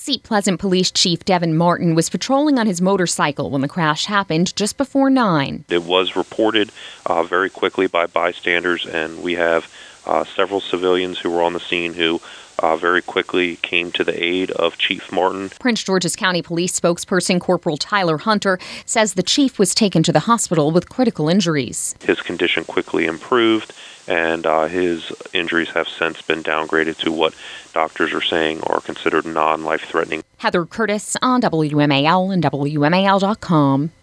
Seat Pleasant Police Chief Devin Martin was patrolling on his motorcycle when the crash happened just before 9. It was reported very quickly by bystanders, and we have several civilians who were on the scene who very quickly came to the aid of Chief Martin. Prince George's County Police spokesperson Corporal Tyler Hunter says the chief was taken to the hospital with critical injuries. His condition quickly improved, and his injuries have since been downgraded to what doctors are saying are considered non-life-threatening. Heather Curtis on WMAL and WMAL.com.